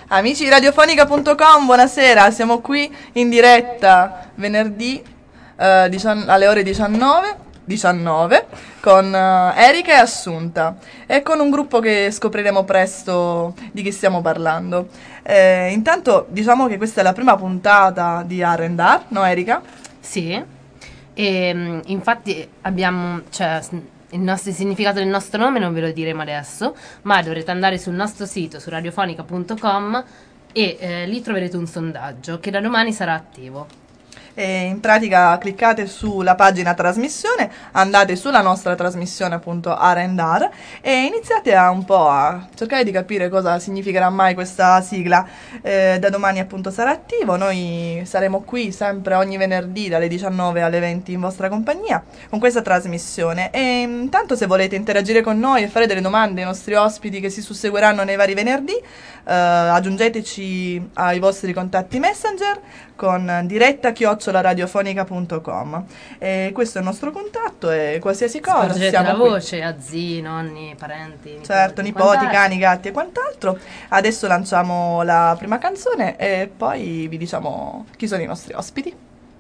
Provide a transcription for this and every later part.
Amici di radiofonica.com, buonasera, siamo qui in diretta venerdì alle ore 19 con Erika e Assunta e con un gruppo che scopriremo presto di chi stiamo parlando. Intanto diciamo che questa è la prima puntata di R&R, no Erika? Sì, e infatti abbiamo, il significato del nostro nome non ve lo diremo adesso, ma dovrete andare sul nostro sito, su radiofonica.com e lì troverete un sondaggio che da domani sarà attivo. E in pratica cliccate sulla pagina trasmissione, andate sulla nostra trasmissione appunto R&R e iniziate un po' a cercare di capire cosa significherà mai questa sigla. Da domani appunto sarà attivo, noi saremo qui sempre ogni venerdì dalle 19 alle 20 in vostra compagnia con questa trasmissione e intanto se volete interagire con noi e fare delle domande ai nostri ospiti che si susseguiranno nei vari venerdì, aggiungeteci ai vostri contatti Messenger con diretta@radiofonica.com e questo è il nostro contatto e qualsiasi cosa Spargete la qui. voce a zii, nonni, parenti, Certo, nipoti, cani, gatti e quant'altro. Adesso lanciamo la prima canzone e poi vi diciamo chi sono i nostri ospiti.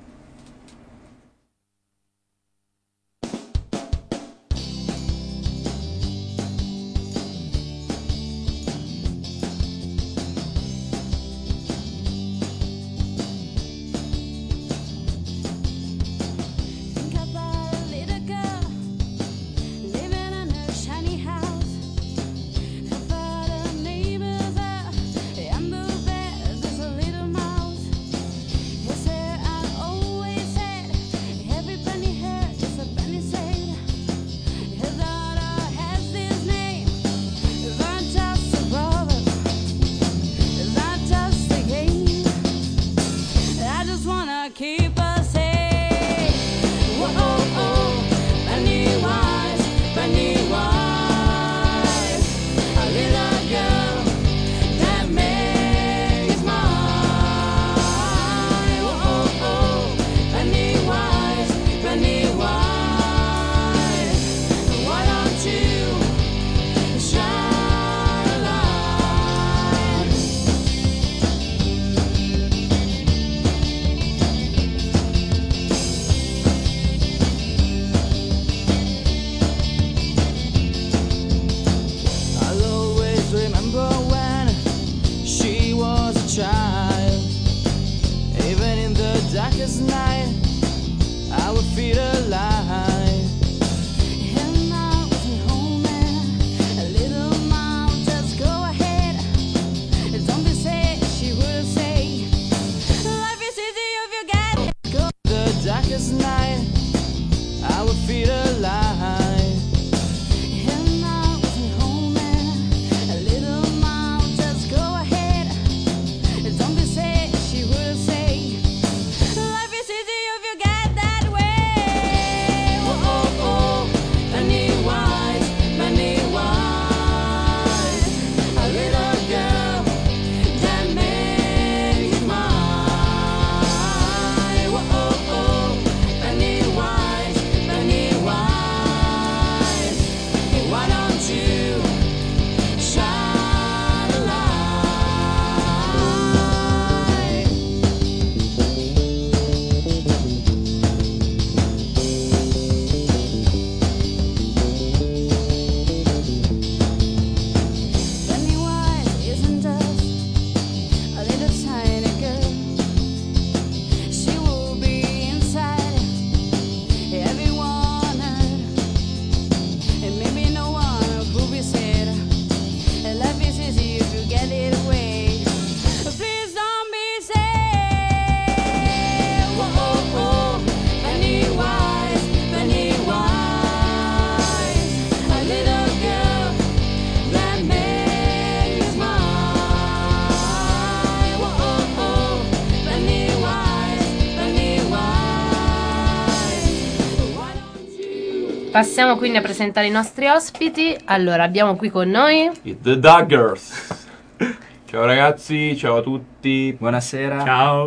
Passiamo quindi a presentare i nostri ospiti. Allora, abbiamo qui con noi i The Daggers. Ciao ragazzi, ciao a tutti. Buonasera. Ciao.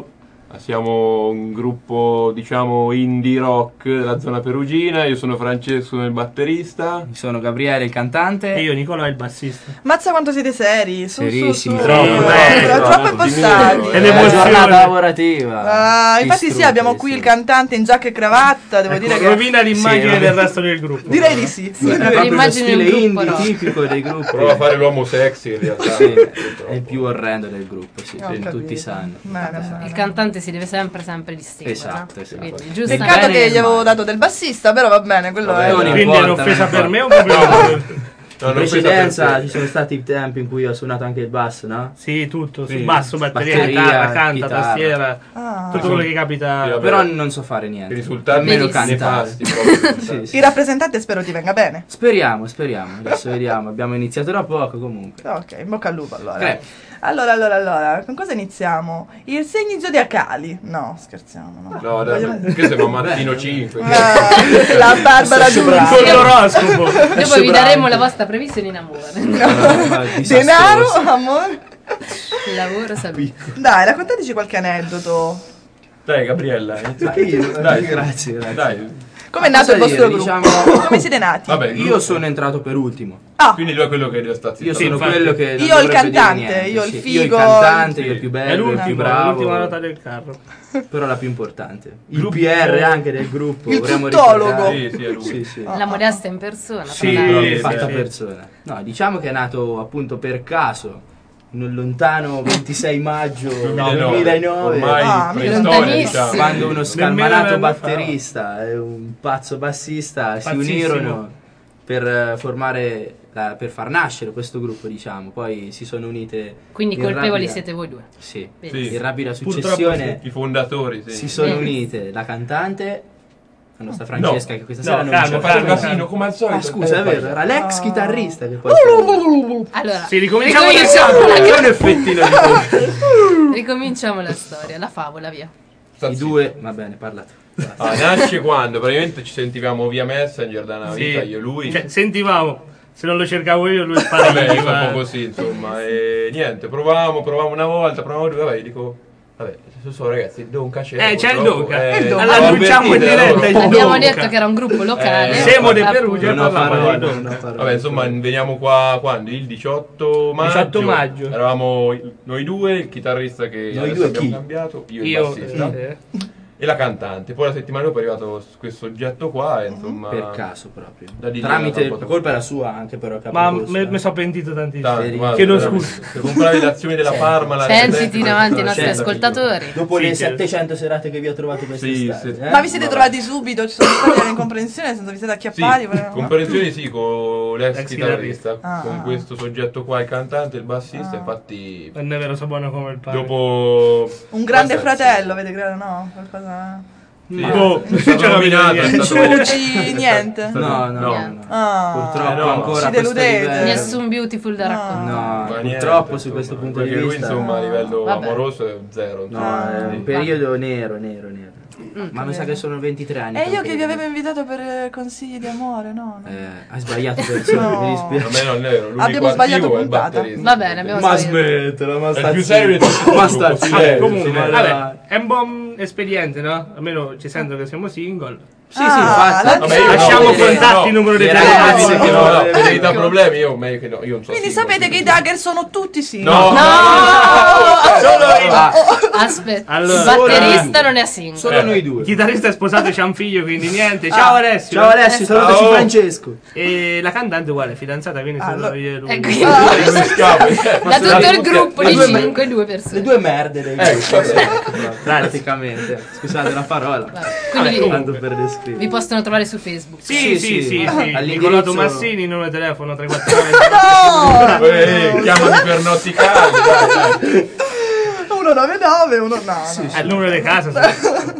Siamo un gruppo, diciamo, indie rock della zona perugina. Io sono Francesco, il batterista. Sono Gabriele, il cantante. E io Nicola, il bassista. Mazza quanto siete seri, Serissimi. Troppo impostati. È È una l'emozione. giornata lavorativa. Infatti sì, abbiamo qui il cantante in giacca e cravatta, devo dire che... Rovina l'immagine Sì, del resto del gruppo. Direi di sì. È proprio lo l'immagine stile del gruppo indie rock. tipico dei gruppi. Prova a fare l'uomo sexy in realtà. Sì, è il più orrendo del gruppo, sì, Ho capito. tutti sanno. Bene. Il cantante si deve sempre distinguere. Esatto, esatto. Quindi, giustamente. Peccato bene che e gli avevo male. dato del bassista, però va bene, quello Vabbè, è... non Quindi importa, è un'offesa non per me o importa. un problema? No, In non precedenza pensa per ci sono stati i tempi in cui ho suonato anche il basso, no? Sì, tutto. Sì. Basso, batteria, Batteria, chitarra, canta, chitarra. tastiera. Ah. Tutto quello che capita. Sì, vabbè. Però non so fare I niente. risultati Almeno Benissimo. cantare. nefasti proprio. Sì, sì. Il rappresentante spero ti venga bene. Speriamo. Adesso vediamo. Abbiamo iniziato da poco comunque. Ok, in bocca al lupo allora. Crepi. Allora, con cosa iniziamo? I segni zodiacali. No, scherziamo, no. No, dai, Vogliamo- che siamo a mattino 5. La Barbara Stesso D'Urso. bravo. Con l'oroscopo. Dopo vi daremo la vostra previsione in amore. Denaro, amore. Lavoro, salute. Dai, raccontateci qualche aneddoto. Dai, Gabriella. Dai, grazie. Dai. Come è nato il Cosa vostro dire, gruppo? diciamo- Come siete nati? Vabbè, il Io gruppo. sono entrato per ultimo. Ah, Quindi lui è quello che sta zitto. Io sono infatti. quello che non Io il dovrebbe dire cantante, niente, io il sì. figo, Io il cantante, il- io il più È bello, il più l'ultima bravo. nota del carro. Però la più importante. Il Gruppo- PR anche del gruppo. Il vorremmo tuttologo. ricordare. Sì, è lui. Sì, sì. La modesta in persona. Sì, tra Però l'altro. fatta sì. persona. No, diciamo che è nato appunto per caso. In un lontano 26 maggio 2009, Ormai Ah, preistoria, lontanissimo. diciamo. quando uno Nemmeno scalmanato un anno fa. batterista e un pazzo bassista si Pazzissimo. unirono per formare per far nascere questo gruppo, diciamo. Poi si sono unite Quindi in colpevoli rapida- siete voi due. Sì, Benissimo. in rapida Purtroppo successione I fondatori, sì. si sono Sì. unite la cantante, la nostra Francesca, che questa sera non calmo, c'è. Fatto un calmo. casino come al solito. Ah, scusa, è vero, era l'ex chitarrista che poi Allora, Sì, ricominciamo da è un effettino di colpo. ricominciamo la storia, la favola, via. Sta I zitto. due, va bene, parlate. Ah, nasce quando praticamente ci sentivamo via Messenger da una vita, io e lui. Cioè, sentivamo, se non lo cercavo io, lui Vabbè, spariva. io sono un po' così, insomma. E niente, provavamo una volta, provavamo due, vabbè, dico. Vabbè, ragazzi, il Donca c'è. C'è il purtroppo, Donca. Il Donca. Allora, annunciamo in diretta il no? Abbiamo Donca. detto che era un gruppo locale. Siamo di appunto. Perugia e Non ho parlavamo parole, di non Donca. ho parole. Vabbè, insomma, veniamo qua quando? Il 18 maggio. 18 maggio. Eravamo noi due, il chitarrista che Noi adesso due abbiamo chi? cambiato, io e il Io, bassista. E la cantante. Poi la settimana dopo è arrivato questo oggetto qua e insomma. Per caso proprio. Da lì Tramite, è andato la un po' colpa era sua anche però ma capocosto, mi sono pentito tantissimo. Tanto, guarda, Chiedo veramente. scusa. Per comprare le azioni della Sì. Parma. Sentiti davanti ai nostri Certo. ascoltatori. Dopo Sì, le che- 700 serate che vi ho trovato quest'estate. Sì. Ma vi siete Vabbè. trovati subito? Ci sono state delle incomprensioni, nel senso vi siete Sì, acchiappati? no? comprensioni sì, con l'ex Ex chitarrista, Ah, con ah. questo soggetto qua, il cantante, il bassista, infatti Non è vero, so buono come il pane. dopo... Un grande Guarda, fratello, avete creato, no? Qualcosa... sì, Boh, è stato c'era nominato, è niente. stato- Inciuci, niente? No, no, No. no. Ah. Purtroppo no, ancora ci a questo deludete. livello. Nessun beautiful da raccontare. No, Ma niente, purtroppo su insomma, questo punto di perché lui vista. insomma a livello Vabbè. amoroso è zero. No, insomma, è un quindi- periodo nero. Ma mi sa che sono 23 anni. E io che vi avevo avevo invitato per consigli di amore, no? no. Hai sbagliato persona, No. mi A dispiace. me non è vero, l'unico Abbiamo sbagliato attivo è il puntata. batterista. Va bene, abbiamo Ma sbagliato. smettila, ma È sta il più serio di tutti. Ma sta Sì, zitto. Comunque, Sì, vabbè, dai. è un buon espediente, no? Almeno ci sento che siamo single. Sì, infatti. la- Vabbè, io Lasciamo no, contatti, no, numero di Sì, telefono. ragazzi, No, che no, no, per evitare ecco. problemi io meglio che no, io non so. Quindi single, sapete che i quindi- Dagger sono tutti single. No! Solo Ah, Aspetta, Allora, il batterista non è single. Solo noi due. il chitarrista è sposato e c'ha un figlio, quindi niente. Ciao Alessio. Ciao Alessio, salutaci Ciao. Francesco. E la cantante uguale, fidanzata, quindi sono Allora- io e lui. E quindi Dove scappi? da tutto il gruppo le di due 5, due Le persone. due merde dei praticamente. Scusate la parola. Quindi Tanto per descrivere. vi possono trovare su Facebook. Sì, Sì, sì, sì. sì. All'indirizzo- Nicolò Tomassini, numero di telefono 349. No! Chiamami per notti caldi, dai. 199, uno no, no. È il numero di casa. Sì.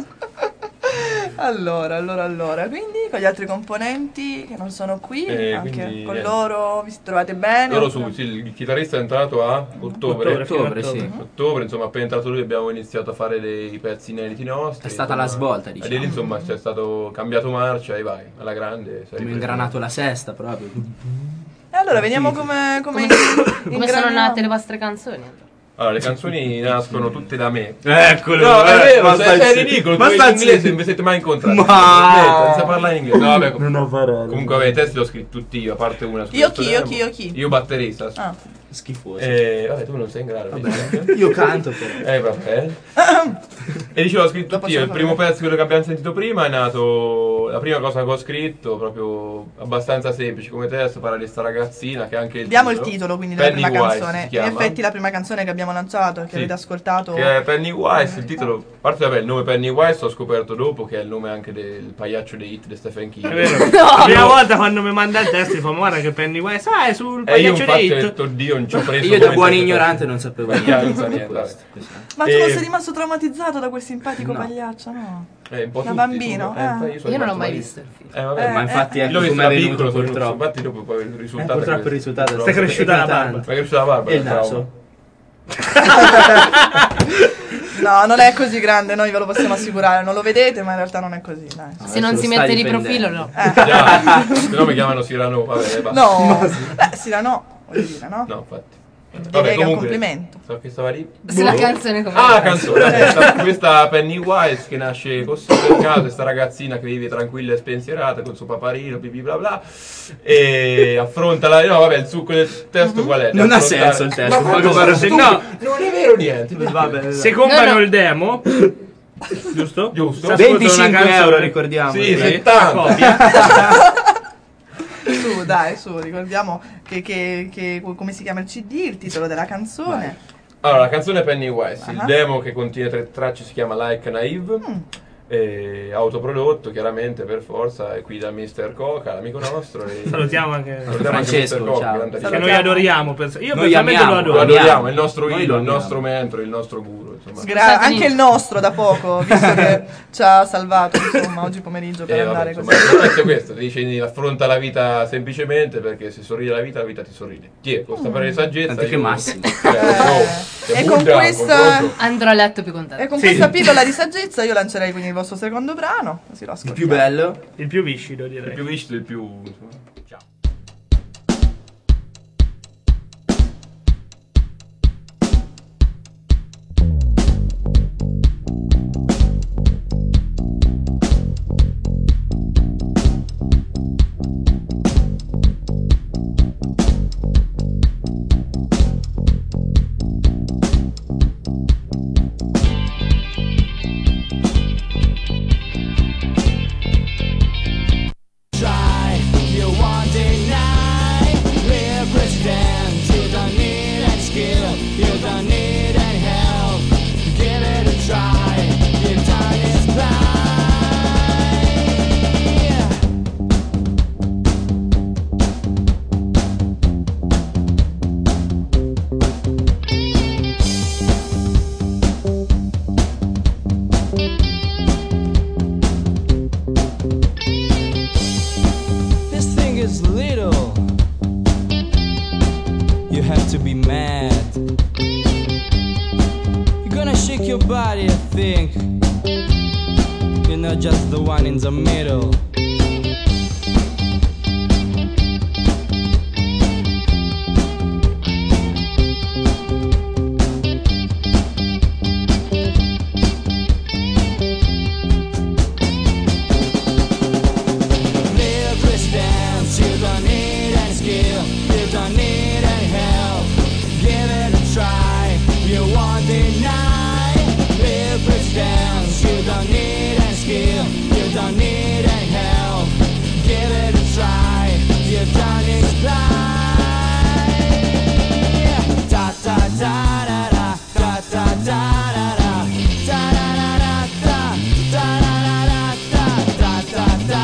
Allora, quindi con gli altri componenti che non sono qui, anche quindi, con niente. loro vi trovate bene? Loro su, sì, il chitarrista è entrato a ottobre. Ottobre, sì. Ottobre, insomma, appena entrato lui abbiamo iniziato a fare dei pezzi inediti nostri. È stata insomma. la svolta, E diciamo. lì, insomma, c'è stato cambiato marcia e vai, alla grande. Abbiamo ingranato la sesta proprio. E allora veniamo come Come sono nate le vostre canzoni? Allora, le canzoni nascono tutte da me. Eccolo. No, è vero, basta è zitto. ridicolo. Ma Tu sta in inglese zitto. non vi siete mai incontrati. Ma- Non sa parlare in inglese. No, vabbè, Non ho parole. comunque, vabbè, i testi li ho scritti tutti io, a parte una su Io questo chi, io demo. chi, io chi? Io batterista. Ah. Schifoso. Vabbè, tu non sei in grado. Vabbè. Io canto però. Vabbè. E dicevo, ho scritto Dopo io. ce Il lo primo faremo. pezzo, quello che abbiamo sentito prima, è nato. La prima cosa che ho scritto, proprio abbastanza semplice come testo, parla di sta ragazzina che è anche il Diamo il titolo quindi della prima Pennywise canzone. si In chiama. effetti la prima canzone che abbiamo lanciato, che Sì. avete ascoltato. Che è Pennywise, il titolo. A parte vabbè, il nome Pennywise l'ho scoperto dopo, che è il nome anche del pagliaccio dei hit di Stephen King. È vero. La prima volta quando mi manda il testo, mi fa guarda che Pennywise. Ah, è sul E io pagliaccio infatti dei ho hit. detto, oddio, non ci ho preso. Io da come buon interpretazione. ignorante non sapevo niente. Non sa niente, Questo. Ma tu E- non sei rimasto traumatizzato da quel simpatico No. pagliaccio, no? Un po' Da tutti, bambino, sono Io non l'ho rimasto mai malissimo. visto il film. Vabbè, Ma infatti l'ho ecco visto come da è venuto piccolo, purtroppo. infatti dopo poi il risultato Purtroppo è il risultato è Stai stato cresciuta la eclatante. barba. Ma che cresciuta la barba? E il è un trauma. naso? No, non è così grande, noi ve lo possiamo assicurare. Non lo vedete, ma in realtà non è così, dai. Se non adesso si lo mette stai di difendendo. profilo, no. Già, se no mi chiamano Cyrano, vabbè, basta. No, beh, sì, no, voglio dire, no? No, infatti. Direi che è un complimento. So che stava lì. Se la canzone come Ah, la canzone. Questa Pennywise che nasce così per caso, questa ragazzina che vive tranquilla e spensierata con suo paparino, pipì bla bla, e affronta la. No, vabbè, il succo del testo qual è? Di Non ha affrontare- senso il testo, Ma poi cosa compare- se no. non è vero niente. Vabbè, Se comprano No, no. il demo, giusto? Giusto. Si ascoltano 25 una canzone. euro, ricordiamo. Sì, Sì, 70. copia. Su, dai, su, ricordiamo come si chiama il CD, il titolo della canzone. Allora, la canzone Pennywise, il Ah. demo che contiene 3 tracce si chiama Like Naive. Autoprodotto chiaramente per forza, e qui da Mr. Coca, l'amico nostro. E Salutiamo anche. salutiamo anche Francesco, Mr. Coca, ciao. grande Che noi adoriamo. Io Noi personalmente amiamo, lo Lo adoro. adoriamo, è il nostro Noi idolo, lo il amiamo. nostro mentore, il nostro guru, insomma. Anche il nostro da poco, visto che ci ha salvato, insomma, oggi pomeriggio per andare vabbè, così. insomma, il concetto è questo, dici affronta la vita semplicemente perché se sorride la vita ti sorride. Chi è? Questa per saggezza. Tanto che io- Massimo. E con questa- andrò a letto più contento. E con Sì. questa pillola di saggezza io lancerei quindi il vostro secondo brano, così lo Il ascoltiamo. più bello. Il più viscido, Il direi. più viscido, il più. insomma. Ciao. This thing is little. You have to be mad. You're gonna shake your body, I think. You're not just the one in the middle. Little Christians, you don't need any skill, you don't need any help. Give it a try, you won't deny. Little Christians, you don't need any skill, you don't need any help. Give it a try, you don't exply. Da da da da da da da da da da da da da da da da da da da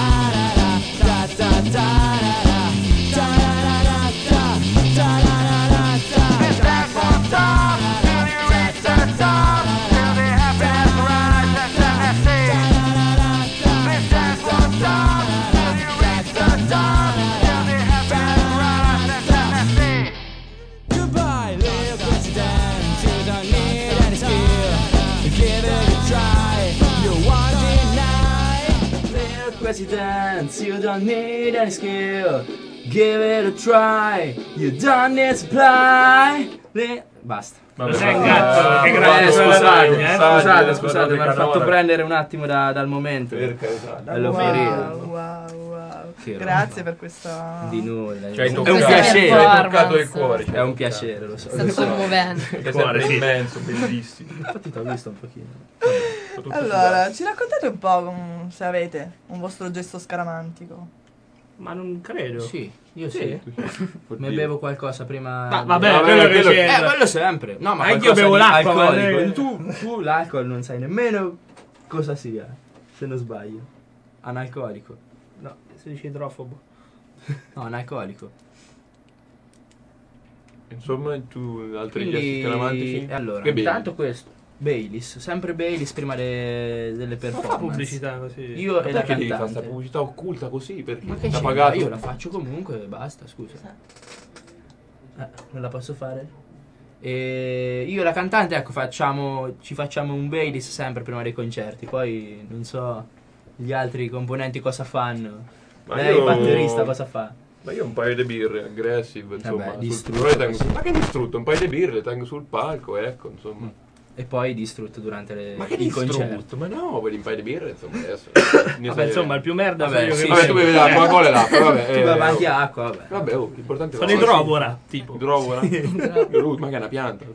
Goodbye, little president. You don't need any skill. Give it a try. You won't deny. Little president, you don't need any skill. Give it a try. You don't need supply. Basta. Vabbè, sei un ma- gatto, che grande Scusate, mi hanno fatto prendere un attimo dal momento. Per carità. Dall'euforia. Wow. Che Grazie roba. per questa... Di nulla. Cioè, hai è toccato- un Questa piacere. Hai toccato il performance. cuore. È un piacere, lo so. È stato commovente. Che è Cuore, sempre sì. immenso, bellissimo. Infatti ti ho visto un pochino. Tutto Allora, ci raccontate un po' se avete un vostro gesto scaramantico. Ma non credo. Sì, io sì. sudato. Mi bevo qualcosa prima. Ma vabbè, Vabbè, quello che quello- c'è. Quello sempre. No, ma Anch'io qualcosa bevo di l'acqua, ma alcolico. lei- Tu l'alcol non sai nemmeno cosa sia, se non sbaglio. Analcolico. No, si dice idrofobo. No, analcolico. Insomma, tu altri Quindi, gesti scaramantici? allora, Che bevi? intanto questo. Baileys, sempre Baileys prima delle Non performance. fa pubblicità così. Io e la Perché devi fare questa cantante. pubblicità occulta così? Perché Ma che ti ha c'entra? pagato? Io la faccio comunque e basta, scusa. Non la posso fare? E io e la cantante, ecco, ci facciamo un Baileys sempre prima dei concerti. Poi non so gli altri componenti cosa fanno. Ma Lei, io- il batterista, cosa fa? Ma io un paio di birre, aggressive, insomma. Vabbè, distrutto però le tengo- così. ma che distrutto? Un paio di birre, le tengo sul palco, ecco, insomma. E poi distrutto durante Ma che i concerti. distrutto? Ma no, quelli un paio di birre, insomma, adesso. Vabbè, insomma, il più merda Vabbè, sono io sì, che Vabbè, tu bevi la Coca-Cola e l'acqua, vabbè. Tu bevi avanti acqua, vabbè. Vabbè, l'importante è Sono idrovora, tipo. Idrovora? Ma che è una pianta?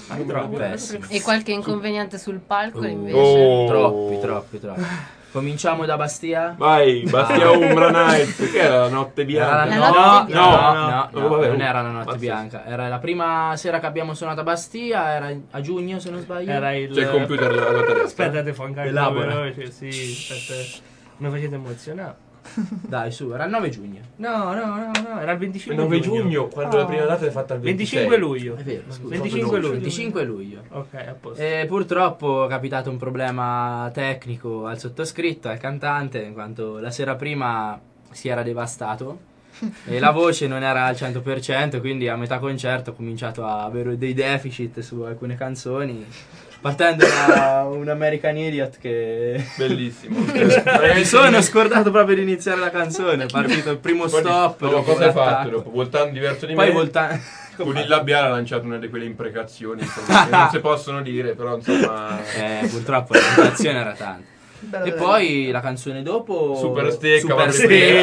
Pessimo. E qualche inconveniente sul palco invece? Oh. Troppi. Cominciamo da Bastia? Vai, Bastia Umbra Nights, che era la notte bianca? La No, notte no, bianca. no, vabbè, non era la notte pazzesco. bianca. Era la prima sera che abbiamo suonato a Bastia, era a giugno se non sbaglio. Era il... C'è il computer la tedesca. Aspetta, te fa ancora Elabora. veloce. Sì, aspetta. Mi facete emozionare. Dai, su, era il 9 giugno. No, era il 25 Il 9 giugno, quando la prima data è fatta il 26. 25 luglio. È vero, scusa. 25 luglio. 25 luglio. Ok, a posto. E purtroppo è capitato un problema tecnico al sottoscritto, al cantante, in quanto la sera prima si era devastato e la voce non era al 100%, quindi a metà concerto ho cominciato a avere dei deficit su alcune canzoni, partendo da un American Idiot che... Bellissimo. Mi sono scordato proprio di iniziare la canzone, è partito il primo stop. No, dopo cosa hai fatto l'attacco. dopo? Voltando diverso di Poi me. voltando... Con il labiale ha lanciato una di quelle imprecazioni, insomma, che non si possono dire, però insomma. Purtroppo la tentazione era tanta. Bello, E bello. poi la canzone dopo Super stecca, super va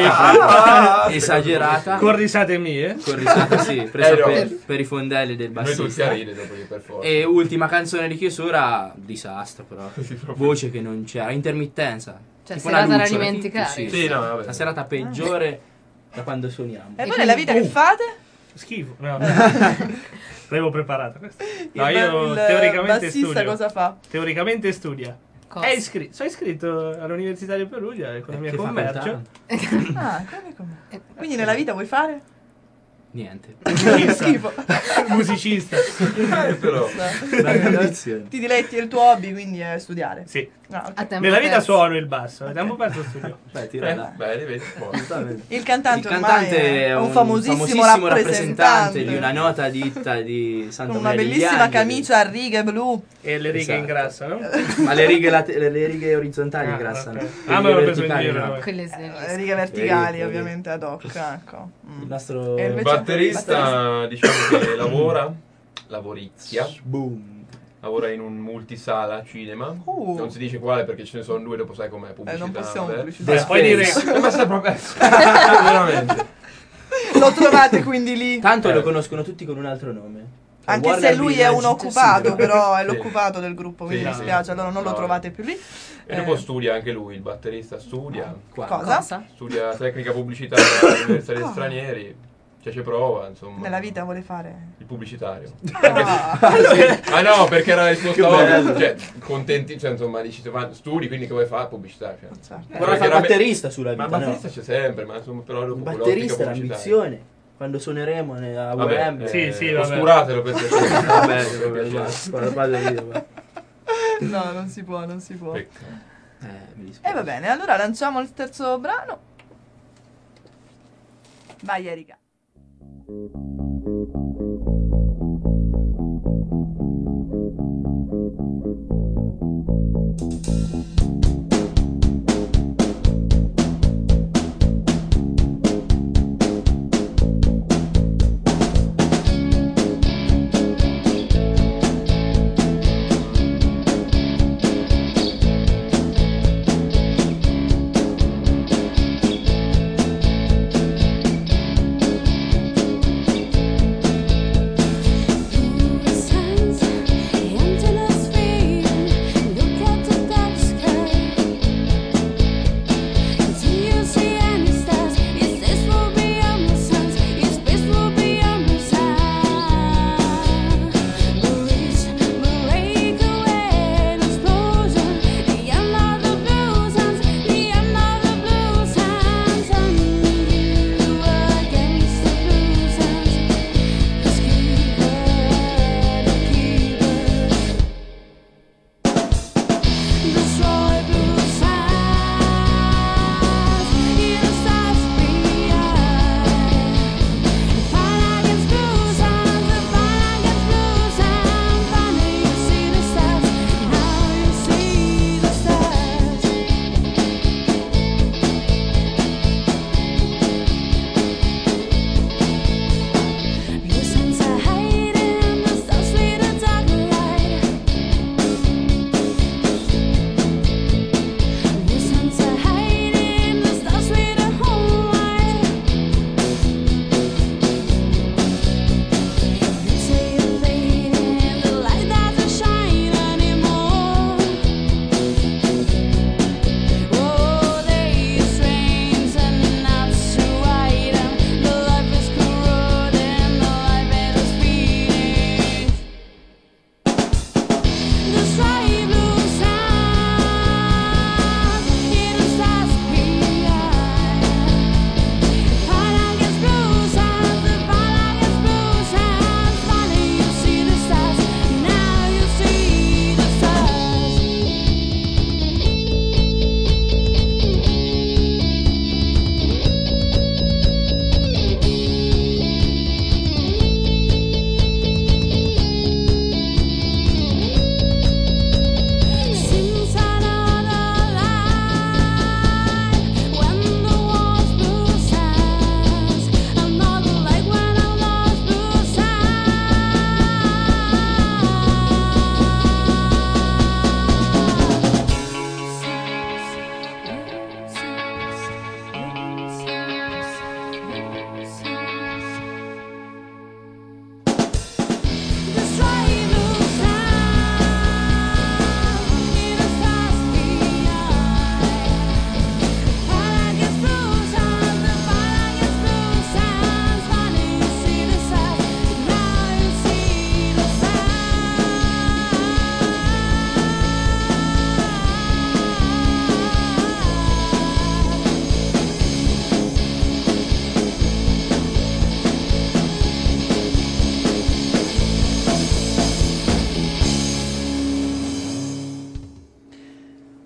stecca, bene. esagerata, Con risate mie. con risate sì, presa no. per i fondelli del Noi tutti a bassista. ridere dopo che per forza. E ultima canzone di chiusura, disastro però, voce che non c'era, intermittenza. Cioè, Tipo serata una da lucciola, dimenticare. Sì, no, vabbè. La serata peggiore da quando suoniamo. E voi nella vita che fate? Schifo. No. L'avevo preparata questa. No, Il io teoricamente bassista studio. cosa fa? Teoricamente studia. Cosa? Sono iscritto all'Università di Perugia, economia e Che commercio. facoltà? Ah, come? Quindi nella vita vuoi fare? Niente. Schifo. Musicista. Però. Grande ambizione. Ti diletti, è il tuo hobby, quindi è studiare. Sì. Ah, ok. A tempo Nella vita perso. suono il basso, a tempo perso studio. Beh, tira là. Bene, vedi. Il Il cantante, cantante ormai è un famosissimo rappresentante di una nota ditta di Santa con una Maria degli bellissima Angeli. camicia a righe blu. E le righe Esatto. ingrassano. Ma le righe, le righe orizzontali Ah, ingrassano. ok. Le Ah, me righe l'ho preso in verticali giro. no. Quelle Le sì. righe verticali, Vedi. ovviamente, ad hoc. Ecco. Il nostro E Il invece- batterista, diciamo che lavorizia. boom. Lavora in un multisala cinema. Non si dice quale perché ce ne sono due, dopo sai com'è pubblicità. non possiamo vabbè. pubblicità. Puoi dire Ma sta proprio. Veramente. Lo trovate quindi lì. Tanto lo conoscono tutti con un altro nome. Anche Warner se lui è Village un occupato, Cinema. però è Sì. l'occupato del gruppo, quindi Sì, mi sì. spiace, allora non lo No. trovate più lì. E dopo studia anche lui, il batterista studia. Qua. Cosa? Studia tecnica pubblicitaria all'Università degli Stranieri. Cioè ci prova, insomma. Nella vita vuole fare. Il pubblicitario. Ah, Ah no, perché era la risposta Che bello. ovvia. Cioè, contenti, cioè insomma, dici, ma studi, quindi che vuoi fare? Pubblicità. Cioè. certo. Vorrà Perché fare era- batterista sulla Ma vita, il no? batterista c'è sempre, ma insomma, però Il dopo batterista è pubblicitaria. l'ambizione. Quando suoneremo a Vabbè, Wembley. Sì, vabbè. oscuratelo per piacere. Vabbè, Per piacere. guarda il video, va. No, non si può, non si può. Pecca. Mi E dispiace. va bene, allora lanciamo il terzo brano. Vai Erika.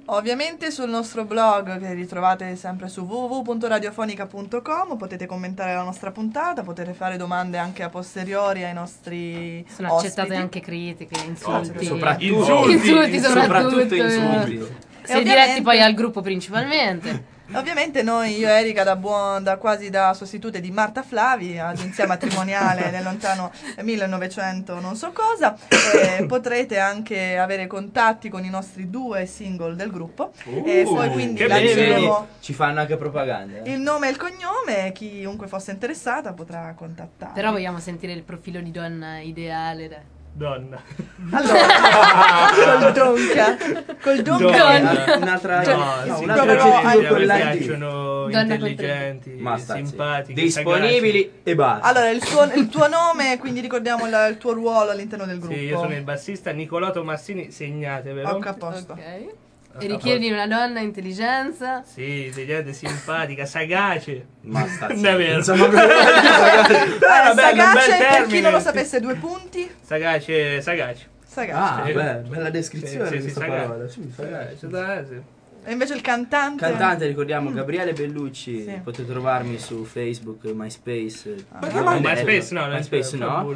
Ovviamente sul nostro blog, che ritrovate sempre su www.radiofonica.com, potete commentare la nostra puntata, potete fare domande anche a posteriori ai nostri Sono ospiti. accettate anche critiche, insulti. Soprattutto Insulti soprattutto soprattutto. insulti. Sei diretti poi al gruppo principalmente. Ovviamente noi, io e Erika, da quasi da sostitute di Marta Flavi, agenzia matrimoniale nel lontano 1900 non so cosa, potrete anche avere contatti con i nostri 2 single del gruppo e poi quindi che lanceremo Ci fanno anche propaganda. il nome e il cognome, chiunque fosse interessata potrà contattare. Però vogliamo sentire il profilo di donna ideale. Dai. Donna. Allora, col donca. Un'altra No, un sì, altro però aggettivo mi con la D. piacciono Donna intelligenti, Ma sta simpatiche, disponibili e basta. Allora, il tuo nome, quindi ricordiamo il tuo ruolo all'interno del gruppo. Sì, io sono il bassista Nicolò Tomassini, segnatevelo. Ok, a posto. Ok. E richiedi una donna intelligenza. Sì, intelligente, simpatica, sagace. Ma sta Non è vero. Insomma, vabbè, un bel Sagace, per chi termine. non lo sapesse, 2 punti. Sagace. Sagace. Ah, bella descrizione Sì, di questa sagace. parola. Sì, sagace. Sì. E invece il cantante. Cantante, ricordiamo Gabriele Bellucci. Sì. Potete trovarmi su Facebook, MySpace. MySpace no, MySpace no.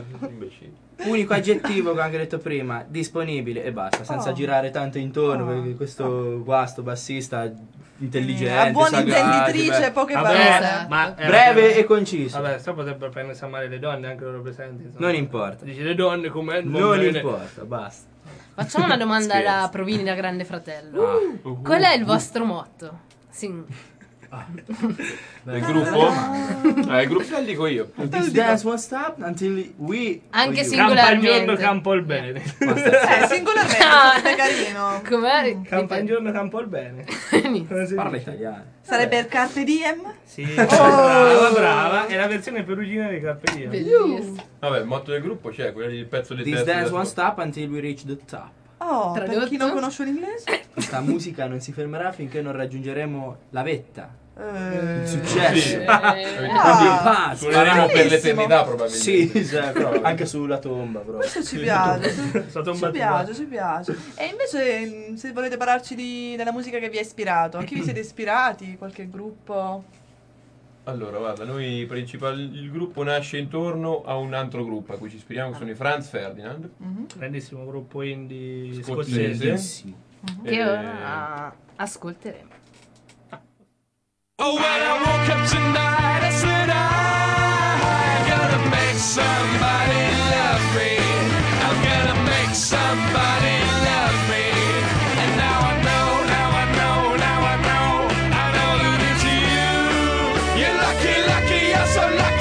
Unico aggettivo che ho anche detto prima, disponibile e basta, senza girare tanto intorno, perché questo guasto bassista intelligente, a buona sagace, intenditrice, beh, poche Vabbè, parole. ma breve e conciso. Vabbè, sto potrebbero prendersi a male le donne anche loro presenti. Insomma. Non importa. Dici le donne come Non importa, basta. Facciamo una domanda Scherzo. alla Provini da Grande Fratello. Qual è il vostro motto? Sì. Del gruppo? Il gruppo lo dico io. This dance won't stop until we Anche you. singolarmente. Campangiorno campo il bene. Singolarmente, Ah. sarebbe carino. Com'è? Campangiorno campo il bene. Come si Parla dice? italiano. Sarebbe il Carpe Diem. Sì, brava. È la versione perugina di Carpe Diem. Bellissimo. Vabbè, il motto del gruppo c'è, quello del pezzo di This testo. dance won't stop until we reach the top. Oh, per Tradotto? chi non conosce l'inglese. Questa musica non si fermerà finché non raggiungeremo la vetta. Il Eh, successo. Sì. Ah, Suoneremo per bellissimo. l'eternità probabilmente. Sì, però, anche sulla tomba, però. questo ci piace. Sotto un Ci battito. piace, ci piace. E invece, se volete parlarci della musica che vi ha ispirato, a chi vi siete ispirati? Qualche gruppo? Allora, guarda, il gruppo nasce intorno a un altro gruppo a cui ci ispiriamo, che sono i Franz Ferdinand. Grandissimo gruppo indie Scozzese. scozzese. Bellissimo. Che ora ascolteremo. Oh, when I woke up tonight, I said I'm gonna make somebody love me. I'm gonna make somebody love me. And now I know, now I know, now I know, I know that it's you. You're lucky, lucky, you're so lucky.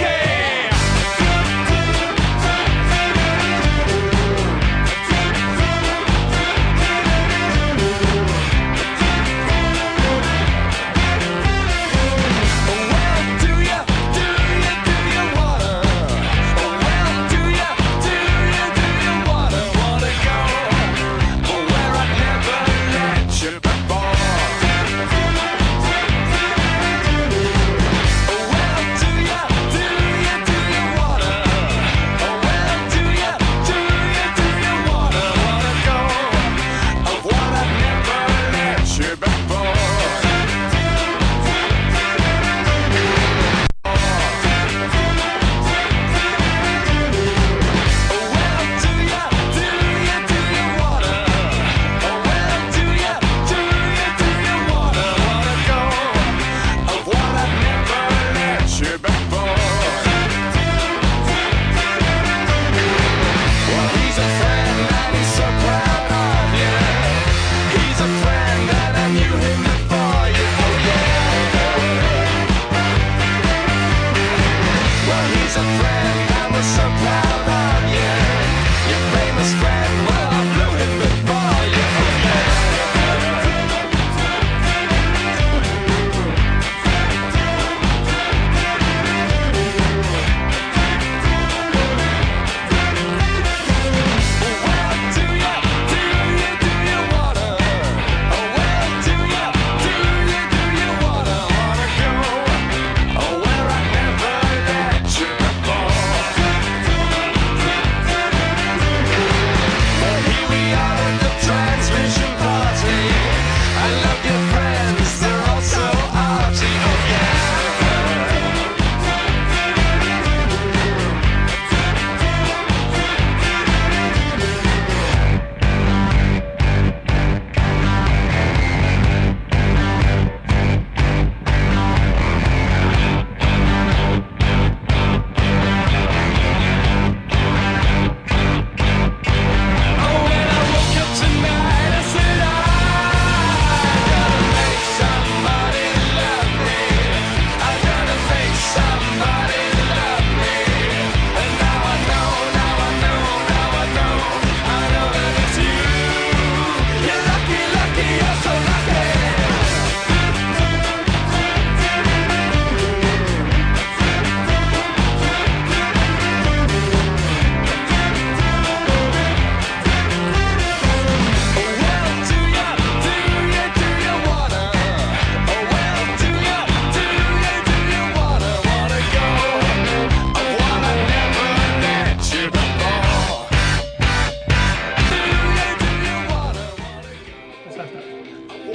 Well, do you wanna? Well, do you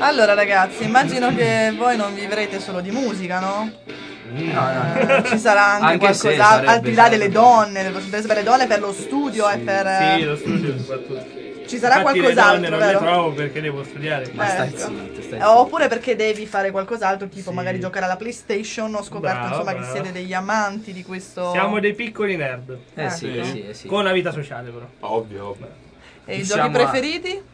Allora ragazzi, immagino che voi non vivrete solo di musica, no? No. Ci sarà anche Anche se qualcos'altro, sarebbe, al di là delle sarebbe. donne, per le donne per lo studio e per... Sì, lo studio soprattutto. Ci sarà Infatti qualcos'altro, le donne non vero? le trovo perché devo studiare. Ma stai Ecco. zitto, stai zitto. Oppure perché devi fare qualcos'altro, tipo Sì. magari giocare alla PlayStation. Ho scoperto Bravo, insomma che bravo. siete degli amanti di questo. Siamo dei piccoli nerd. Sì, Ecco. sì. Con una vita sociale però. Ovvio. E i Siamo giochi preferiti?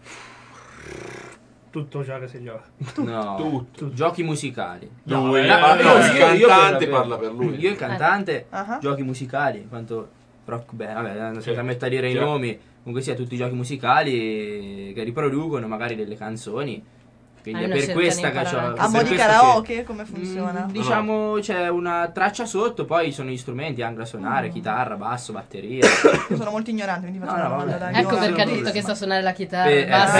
Tutto ciò che si gioca. No, Tutto. giochi musicali. Lui, no, il io cantante per- parla per lui. Io il cantante, Ah. giochi musicali, quanto rock band, vabbè, non Sì. si mette a dire i Sì. nomi, comunque sia tutti i giochi musicali che riproducono magari delle canzoni. Quindi Hai è una per cerca questa di che imparare ho anche. A mo' di karaoke? Come funziona? Diciamo c'è una traccia sotto, poi sono gli strumenti anche da suonare, chitarra, basso, batteria. Io sono molto ignorante, quindi faccio No, una no, domanda vabbè. da Ecco ignorante. perché ha detto che sa suonare la chitarra. Beh, Basta.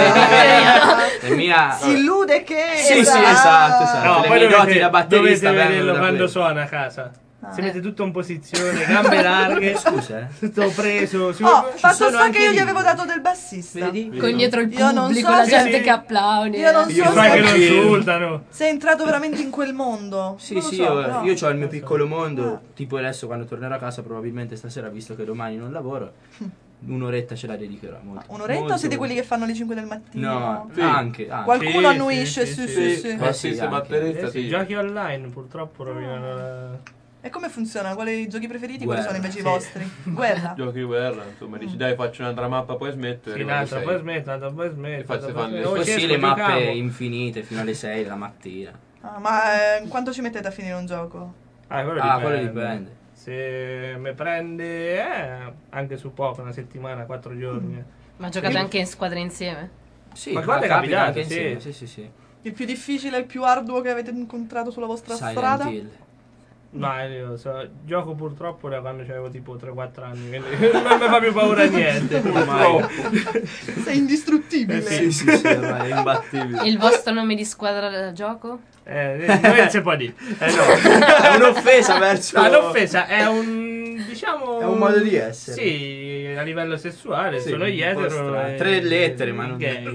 è mia. Si illude che... Sì, esatto. No, le poi mie doti da dovete batterista vengono vederlo da quando quello. suona a casa. Ah. Si mette tutto in posizione, gambe larghe. Scusa, Tutto preso. Oh, fatto sono sta anche che io gli video. avevo dato del bassista. Vedi? Con dietro il Io non pubblico, so la se- gente Sì. che applaude. Io non Io so so che se lo insultano. sei entrato veramente in quel mondo. Sì, Non lo sì, so, però. io ho il mio piccolo mondo, tipo adesso quando tornerò a casa probabilmente stasera, visto che domani non lavoro, un'oretta ce la dedicherò. Molto, Un'oretta molto, o siete quelli che molto. fanno le 5 del mattino? No, Sì. anche. Qualcuno Sì, annuisce, sì, sì, sì, sì, sì. Bassista e anche. batterista, Sì, sì. giochi online purtroppo rovinano la... E come funziona? Quali giochi preferiti? Quali Guerra, sono invece i sì. vostri? Guerra. Giochi di guerra, insomma, dici dai faccio un'altra mappa poi smetto. e Sì, arrivo alle un'altra, sei. poi smetto, un'altra, poi smetto. E faccio un'altra, poi fanno- smetto. Oh, Così esco, le mappe giocavo. infinite fino alle 6 della mattina. Ah, ma quanto ci mettete a finire un gioco? Quello dipende. Se mi prende anche su poco, una settimana, 4 giorni. Ma giocate anche in squadre insieme? Sì, Ma guarda, è capita capitato, anche sì. insieme, sì. Il più difficile e il più arduo che avete incontrato sulla vostra strada? Silent Hill. Ma io gioco purtroppo da quando avevo tipo 3-4 anni, quindi non mi fa più paura niente. Ormai. Sei indistruttibile. Sì, ormai è imbattibile. Il vostro nome di squadra da gioco? Non si può dire. No, è un'offesa verso... No, l'offesa è un, diciamo... È un modo di essere. Sì, a livello sessuale, Sì, sono un gli po' etero. strano. 3 lettere, ma non... gay.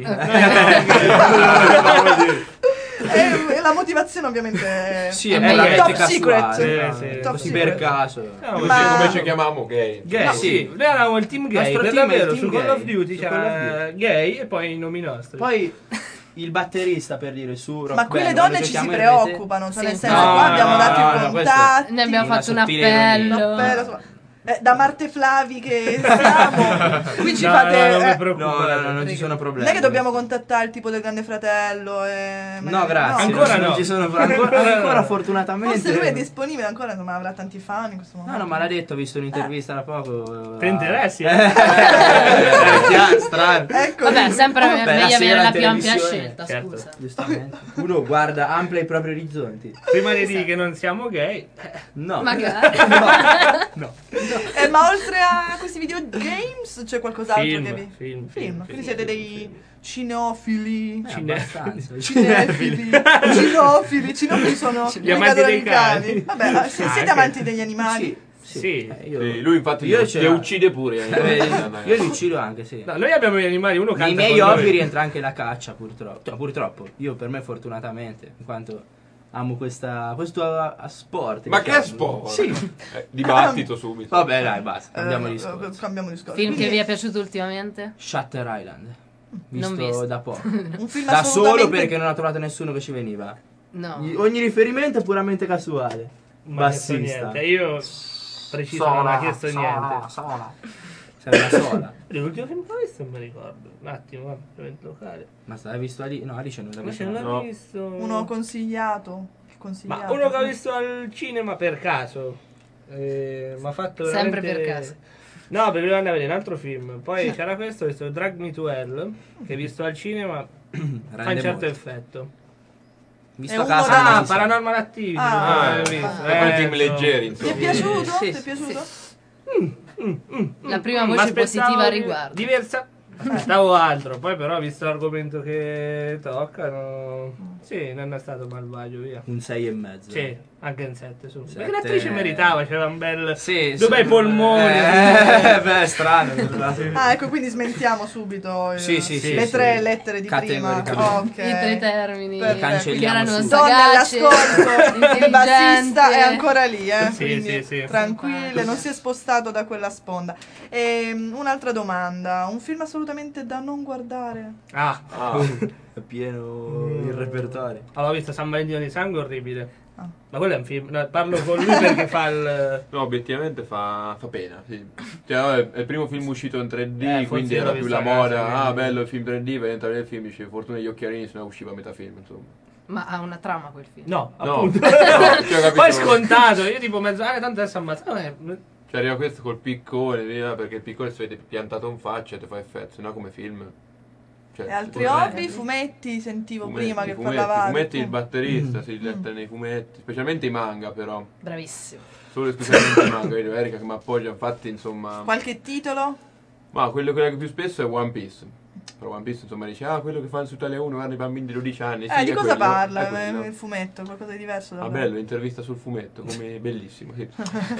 E la motivazione ovviamente è... Sì, È è meglio. veramente Top secret. casuale. Sì, sì. Top Così secret. per caso. No, Ma- Come ci chiamiamo gay? Gay, No, sì. sì. Noi eravamo il team gay, Nostro per team è il davvero, team su Call gay. of Duty Su c'era Call of gay e poi i nomi nostri. Poi il batterista, per dire, su Rock Ma quelle Band, donne quando ci si giochiamo in rete- preoccupano, cioè Sì, nel sì. senso No, qua abbiamo no, dato no, i no, contatti. Ne abbiamo una fatto un sottile appello. l'appello, insomma. Da Marte Flavi che siamo, qui ci No, fate... no, non mi eh, preoccupate. No, non ci sono problemi. non è che dobbiamo contattare il tipo del Grande Fratello e... No, grazie. Ancora non no. ci sono ancora fortunatamente. Forse lui è disponibile ancora, insomma, avrà tanti fan in questo momento. No, ma l'ha detto, ho visto un'intervista da poco. Ti interessi? Strano. Ecco, Vabbè, sempre Vabbè, la meglio avere sera la in più ampia televisione. scelta, Certo. scusa. Giustamente. Uno guarda, amplia i propri orizzonti. Prima di dire che non siamo gay, No. Magari. ma oltre a questi videogames c'è qualcos'altro Film, che vi... film. Quindi siete dei cineofili. Abbastanza. Cinefili. Cinofili sono Gli i amanti legatori dei di cani. Vabbè, siete Anche. amanti degli animali? Sì. Io, Sì, lui infatti io li ce l'ho. uccide pure. Io li uccido anche, sì. No, noi abbiamo gli animali, uno canta Nei miei con noi. hobby rientra anche la caccia, purtroppo. Cioè, purtroppo. Io per me fortunatamente, in quanto amo questo sport. Ma diciamo. che sport? Sì. Dibattito subito. Vabbè, dai, basta. Cambiamo discorso. Cambiamo discorso. Film che Quindi vi è piaciuto ultimamente? Shutter Island. Non Visto visto. da poco. un film Da solo assolutamente... perché non ho trovato nessuno che ci veniva. No. Ogni riferimento è puramente casuale. Ma Bassista. niente, io preciso non ho chiesto niente. Sei una sola. L'ultimo film che ho visto non mi ricordo. Un attimo, evento locale. Ma l'hai visto lì? No, Alice non l'ha Invece visto. non l'ho No. visto. Uno consigliato. Ma Consigliato. uno che ho visto al cinema per caso. Mi ha fatto Sempre veramente- per caso. No, perché volevo andare a vedere un altro film. Poi c'era questo, ho visto Drag Me to Hell, che visto al cinema fa un Rende certo molto. effetto. Visto È a uno casa. da- non Ah, si sa. Paranormal Activity. Ah, non l'ho visto. quei film insomma. leggeri, Ti è insomma. piaciuto? Sì, Ti è sì, piaciuto? La prima Ma voce aspettavo positiva a riguardo. Diversa Aspettavo altro, poi però visto l'argomento che toccano, sì, non è stato malvagio, via. Un 6,5. Sì, anche in 7 su. Sette. Perché l'attrice meritava, c'era un bel... Sì, due bei polmoni. Beh, strano. Ah, ecco, quindi smentiamo subito Sì, le sì. 3 lettere di prima. Categoricamente. Ok. I 3 termini Perfetto. che erano Cancelliamo Donne sagace, all'ascolto, il bassista intelligente. è ancora lì, Sì, quindi sì. tranquille, non si è spostato da quella sponda. Un'altra domanda, un film assolutamente da non guardare? Ah, È pieno il repertorio. avevo visto San Valentino di Sangue, orribile. Ah. Ma quello è un film, no, parlo con lui perché fa il... No, obiettivamente fa pena, sì. Cioè, vabbè, è il primo film uscito in 3D, Forse quindi io era l'ho più visto la a casa, moda. quindi- Ah, bello il film 3D, vai a entrare nel film, dice fortuna gli occhialini, se no usciva a metà film, insomma. Ma ha una trama quel film. No, No, appunto. no, cioè, capito? Poi scontato, io tipo mezzo, tanto adesso ammazzato. Cioè arriva questo col piccone, via, perché il piccone si vede piantato in faccia e ti fa effetto, se no come film. Cioè, E altri secondo me- hobby? Fumetti, sentivo Fumetti, prima che fumetti, parlavate. fumetti il batterista, si letta nei fumetti, specialmente i manga però. Bravissimo. Solo esclusivamente i manga, vedo Erika che mi appoggia, infatti insomma. Qualche titolo? Ma quello che più spesso è One Piece. Però One Piece insomma dice, quello che fanno su Italia 1 guarda i bambini di 12 anni. Sì, Di è cosa quello, parla? è quello. Il fumetto, qualcosa di diverso da Ah me. bello, intervista sul fumetto, come bellissimo, sì.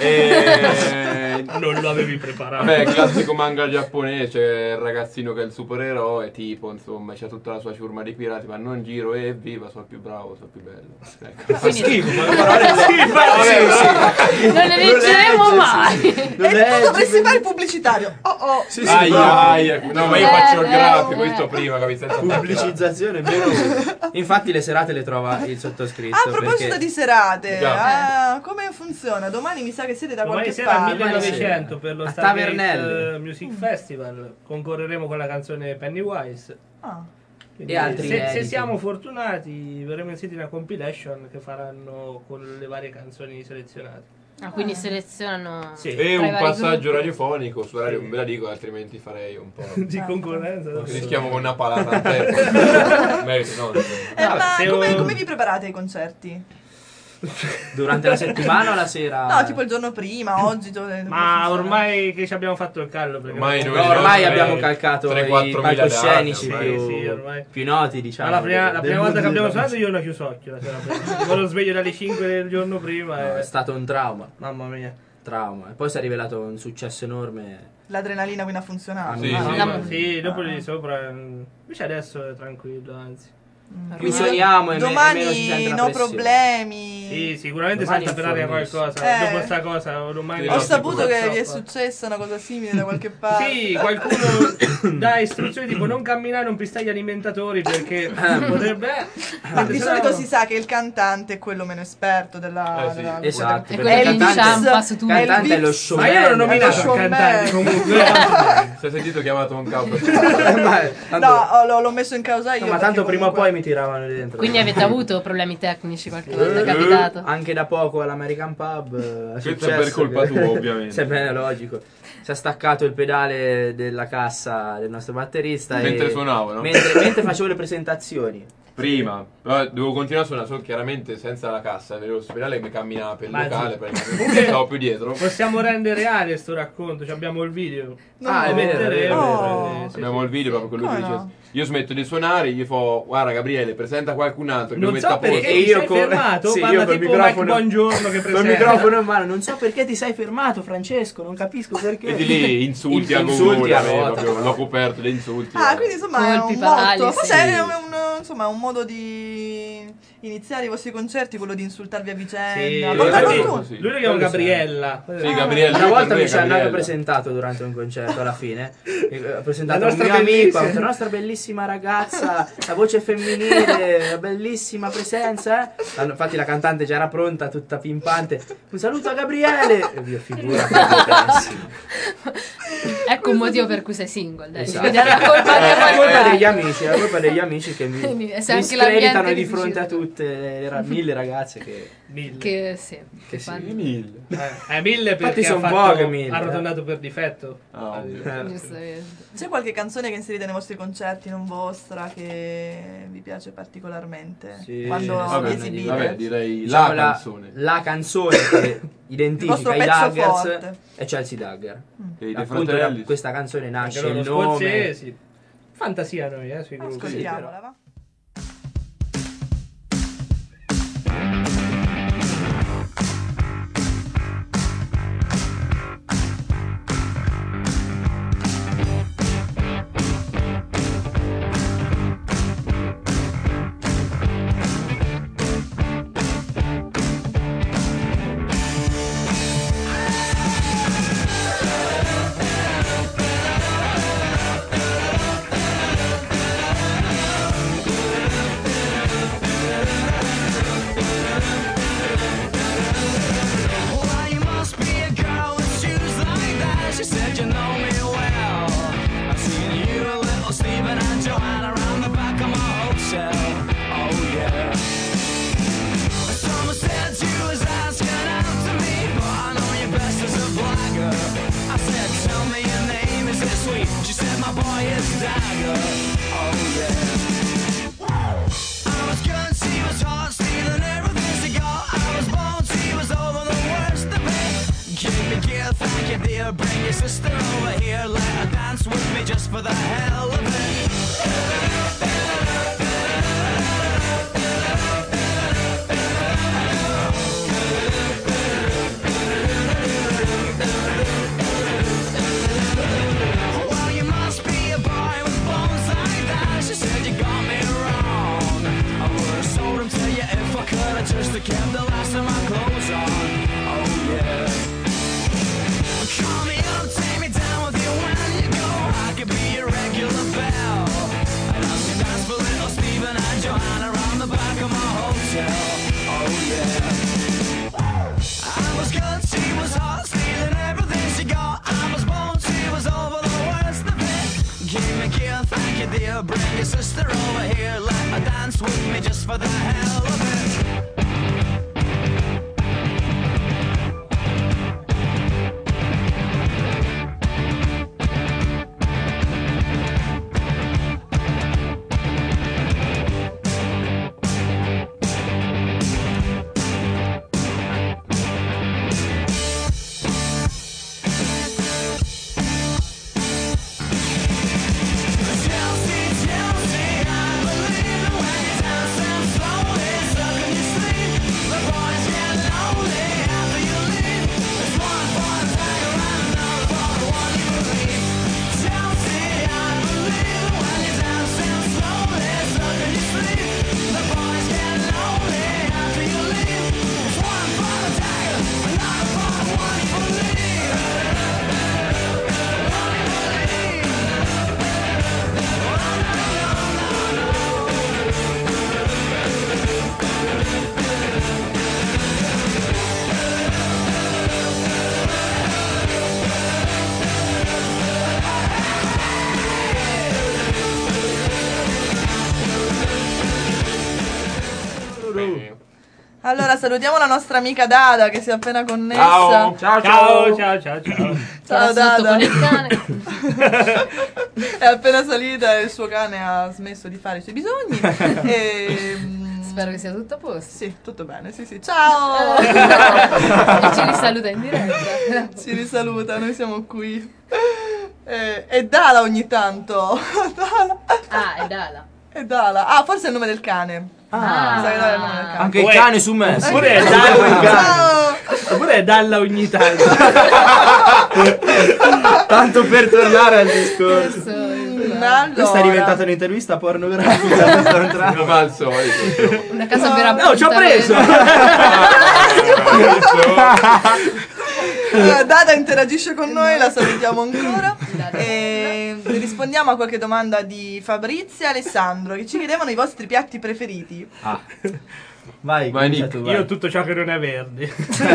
Non lo avevi preparato. Vabbè, classico manga giapponese, c'è il ragazzino che è il supereroe, tipo, insomma, c'ha tutta la sua ciurma di pirati, ma non giro e evviva, sono più bravo, sono più bello. Ecco. Fa schifo, ma le parole Non le leggeremo mai. E tu dovresti fare il pubblicitario. Oh. Sì, Aia, no, ma io faccio il grafico, eh. questo prima, capito? Senza pubblicizzazione, vero? Infatti le serate le trova il sottoscritto. A proposito perché di serate, Già. come funziona? Domani mi sa che siete da Domani qualche sera al parte. 1900 per lo A Stargate Tavernelle. Music Festival concorreremo con la canzone Pennywise. Ah. Quindi E altri se inediti. siamo fortunati verremo inseriti in una compilation che faranno con le varie canzoni selezionate. Ah, quindi selezionano Sì. E tra i un vari passaggio gruppi. radiofonico su radio, Sì. non ve la dico, altrimenti farei un po'. Di concorrenza. Rischiamo con una palata a terra. Merito, no. Ma se come, ho- come vi preparate ai concerti? durante la settimana o la sera? No, tipo il giorno prima, oggi. Ma ormai che ci abbiamo fatto il callo perché Ormai non- noi- No, ormai Tre- abbiamo calcato 3-4 i mila palcoscenici dati, più, ormai. Sì, ormai. più noti, diciamo. Ma la prima del volta che mondo abbiamo della suonato io non ho chiuso occhio la sera prima. Me lo sveglio dalle 5 del giorno prima musica. No, e... è stato un trauma. Mamma mia. E poi si è rivelato un successo enorme. L'adrenalina quindi ha funzionato. Sì, Ah, sì, no? ma- Sì, dopo lì sopra... Invece adesso è tranquillo, anzi. Più suoniamo e meno si Domani sente la no pressione. Sì, problemi. sicuramente Domani salta per aria informisco. qualcosa. Dopo sta cosa, ormai... Ho Sì, saputo che vi è Zoppa. successa una cosa simile da qualche parte. Sì, qualcuno dà istruzioni tipo non camminare, non pistare gli alimentatori perché potrebbe... Ma di solito si sa che il cantante è quello meno esperto della... Sì. della- Esatto, E perché quello il che il cantante, inciampa su tutto. il cantante è lo Ma showman. Ma io non ho nominato il showman. cantante comunque. Si è sentito chiamato un capo. No, l'ho messo in causa io. ma perché tanto prima o comunque- poi mi tiravano dentro. Quindi avete avuto problemi tecnici qualche volta? È capitato? Anche da poco all'American Pub è Questo è successo per colpa che- tua, ovviamente. Sì, bene, logico. Si è staccato il pedale della cassa del nostro batterista Mentre e- suonavo, no? mentre facevo le presentazioni. Prima, però dovevo continuare a suonare solo chiaramente senza la cassa, vedevo l'ospedale che mi camminava per il Ma locale, sì. praticamente stavo più dietro. Possiamo rendere reale sto racconto, cioè abbiamo il video. Ah, è vero, è vero. Oh. Sì, Abbiamo sì. il video proprio con lui che Come dice: no? io smetto di suonare, gli fo guarda Gabriele, presenta qualcun altro che lo Non metta so a posto. perché E ti io sei con- fermato, sì, parla io col tipo Mike microfono- Buongiorno che Col presenta. microfono in mano, non so perché ti sei fermato, Francesco, non capisco perché. E di lì insulti a Insulti a Gomorra, ruota, proprio, no. l'ho coperto di insulti. Ah, quindi insomma è Colpi un pali, motto. sì. Forse è insomma, un modo di iniziare i vostri concerti, quello di insultarvi a vicenda. Sì, Portarlo infatti- tu. sì. lui lo chiama Quello sì. Gabriella. Sì, Gabriele. Una volta per noi mi ci hanno Gabriella. presentato durante un concerto alla fine. Ho presentato La un nostra mio amico, bellissima- la nostra bellissima ragazza, la voce femminile, la bellissima presenza. Infatti la cantante già era pronta, tutta pimpante. Un saluto a Gabriele! E io figura che Ecco un motivo per cui sei single. Dai. Esatto. Quindi è la colpa È anche colpa poi- degli amici, è colpa degli amici che mi Quindi, se mi anche l'ambiente screditano è di fronte a difficile. tutte le 1000 ragazze che... Mille. Che sì. Che sì. fanno- Mille. Mille perché son ha fatto- poche mille, ha arrotondato per difetto. Ah, ovvio. Giustamente. C'è qualche canzone che inserite nei vostri concerti, non vostra, che vi piace particolarmente? Sì, Quando ce ne Vabbè, vi sono esibite? vabbè, direi Diciamo la canzone. la canzone che Il identifica vostro i pezzo Daggers forte. è Chelsea Dagger. Dei Appunto fratelli. questa canzone Anche nasce loro il nome scozzesi. Fantasia noi, sui gruppi. Ascoltiamola, va. Well, you must be a girl with shoes like that. She said you know me well. I've seen you, little Stephen and Joanna around the back of my hotel. Oh yeah. Someone said you was asking out to me, but I know you best as a blagger. I said, tell me your name, is it sweet? She said, my boy is Dagger. Oh yeah. I was good, she was hot, stealing everything she got. I was bold, she was over the worst of it. Give me gear, thank you dear. Bring your sister over here, let her dance with me just for the hell of it. Well, you must be a boy with bones like that. She said you got me wrong. I would have sold him to you if I could. I just kept the last of my clothes on. Oh yeah. Call me up, take me down with you when you go. I could be your regular belle. And I can dance for little Stephen and Joanna around the back of my hotel. Oh yeah. I was good, she was hot, stealing everything she got. I was bold, she was over the worst of it. Give me gear, thank you dear. Bring your sister over here, let her dance with me just for the hell of it. Chelsea, Chelsea, I believe that when you dance and slowly stuck in your sleep, the boys get lonely after you leave. There's one for the tiger and another for the one you believe. Chelsea, I believe that when you dance and slowly stuck in your sleep, the boys get lonely after you leave. There's one for the tiger, another for the one you believe. Allora salutiamo la nostra amica Dada che si è appena connessa. Ciao. Ciao, ciao, ciao, ciao. Ciao, Era sotto Dada. con il cane. È appena salita e il suo cane ha smesso di fare i suoi bisogni. Spero che sia tutto a posto. Sì, tutto bene, sì, sì. Ciao! E ci risaluta in diretta. Ci risaluta, noi siamo qui. E Dala ogni tanto. Dala. Ah, è Dala. E Dala. Ah, forse è il nome del cane. Ah. Mi sa che Dala è il nome del cane. Anche il cane su me. Oppure è Ciao! Oppure è dalla ogni tanto. Tanto per tornare al discorso. Allora. Questa è diventata un'intervista pornografica. Come al solito. Una casa per No, ci ho preso. Dada interagisce con noi, la salutiamo ancora e rispondiamo a qualche domanda di Fabrizio e Alessandro che ci chiedevano i vostri piatti preferiti. Ah. Vai, Vai, comincia Nick. tu, vai. Io tutto ciò che non è verde.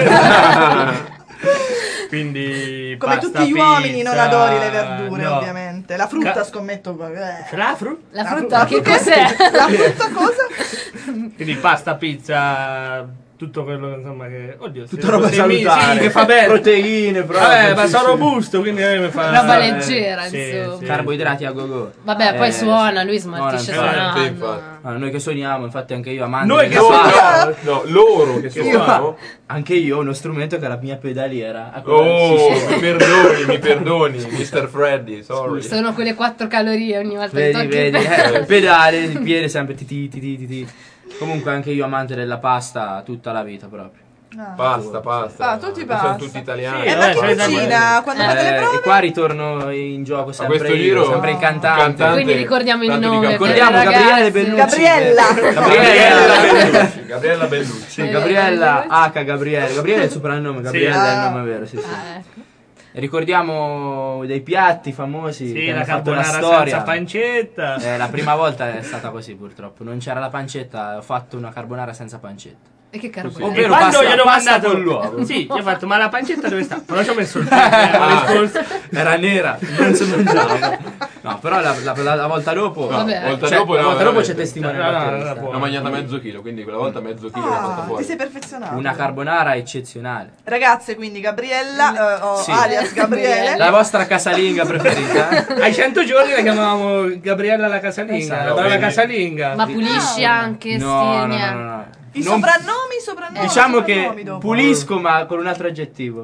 Quindi Come pasta, tutti gli uomini non pizza, adori le verdure, no. ovviamente. La frutta Ca- scommetto. La frutta? La frutta, che cos'è? La frutta cosa? Quindi pasta, pizza, tutto quello insomma che oddio Tutta roba salutare, sì, che fa bene, proteine proprio, ma sono robusto, quindi a me mi fa Roba leggera, insomma. carboidrati a go-go. Vabbè, poi suona, lui smaltisce suona, sì, infatti. Noi che suoniamo, infatti anche io amante Noi della che pasta, No, loro che suonano. anche io ho uno strumento che è la mia pedaliera. Oh, Sì, sì. mi perdoni, Mr. Freddy, sorry. Sono quelle 4 calorie ogni volta Vedi, che tocchi vedi, il pedale. pedale, il piede sempre ti. Comunque anche io amante della pasta tutta la vita proprio. Pasta. tutti Sono pasta. tutti italiani. Sì, E ma chi sai, cucina quando fate le E prove? qua ritorno in gioco sempre questo io, giro sempre il cantante. Quindi ricordiamo il tanto di nome. Gabriella. per le Ricordiamo ragazze. Gabriele Bellucci. Gabriella Bellucci. Sì, Gabriella H. Gabriele. Gabriele è il soprannome, Gabriella è il nome vero, sì. Ecco. E ricordiamo dei piatti famosi sì, che la hanno fatto la carbonara storia. senza pancetta. La prima volta è stata così purtroppo, non c'era la pancetta, ho fatto una carbonara senza pancetta. E che carbonara. Ovvero E quando pasta- gli ho pasta mandato con l'uovo. sì, gli ho fatto ma la pancetta dove sta? Però ci ho messo il tempo, ha risposto. Era nera, non si mangiava. No, però la volta dopo, Vabbè. Volta cioè, dopo la no, volta dopo veramente. c'è testimone. No, no, batterista. no, no, L'ho mangiata mezzo chilo, quindi quella volta mezzo chilo l'ho fatta Ti fuori. sei perfezionato. Una carbonara eccezionale. Ragazze, quindi Gabriella, Sì. alias Gabriele. La vostra casalinga preferita? Ai 100 giorni la chiamavamo Gabriella la casalinga, Esatto. la brava Vedi? casalinga. Ma pulisci anche No. I Non- soprannomi. Diciamo che soprannomi dopo. pulisco ma con un altro aggettivo.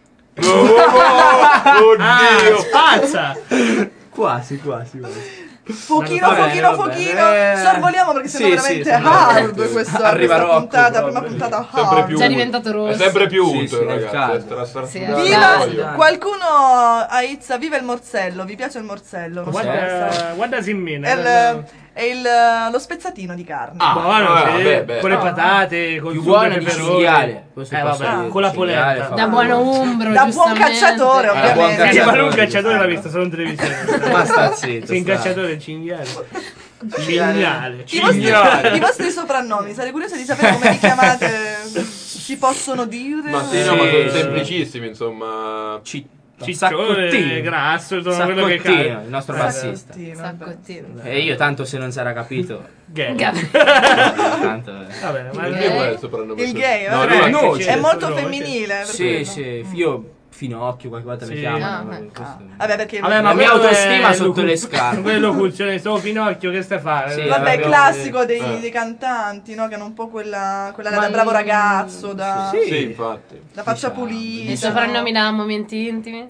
Oddio! Spazza! Quasi. Pochino, Vabbè. sorvoliamo perché sennò Sì, veramente sì, hard sì. questa Arriva Rocco, puntata, proprio. prima puntata Sempre hard. più Già diventato rosso. È sempre più Sì, unto, sì, è ragazzi. caldo. È stra- Sì, stra- Viva! voglio. Qualcuno a Izza, viva il morsello, vi piace il morsello? Non so cosa. What does it mean? È lo spezzatino di carne. Ma guarda, sì, vabbè. con le patate, con Più il sugo buona e di peperoni. cinghiale. Questo posso vabbè, dire, con la cinghiale polenta. fa Da buono. buono umbro, Da buon giustamente. cacciatore, buon ovviamente. cacciatore. Ma lui un cacciatore l'ha visto solo in televisione. Ma sta zitto. Sì, un sta. cacciatore cinghiale. Cinghiale. I vostri soprannomi, sarei curiosa di sapere come vi chiamate. Si possono dire? Ma sì, no, ma sono Sì. semplicissimi, insomma. Ciccione, Saccottino. grasso, sono quello che Saccottino, cade. il nostro bassista. Saccottino. E io tanto se non si era capito. Gay. Tanto, Va bene, ma Il Ok. gay qual è il soprannome? Il gay, No, vabbè. lui No, È molto no, femminile. per Sì, quello. sì, io Finocchio qualche volta mi Sì. chiamano. Ah, questo- Vabbè, perché Vabbè, La mia quello autostima è sotto le scarpe. Quello locuzione, sto Pinocchio, che stai a fare? Sì, vabbè, è abbiamo- classico dei cantanti, no? Che hanno un po' quella da bravo ragazzo, da Sì, infatti. da faccia Diciamo. pulita. I soprannomi da momenti intimi?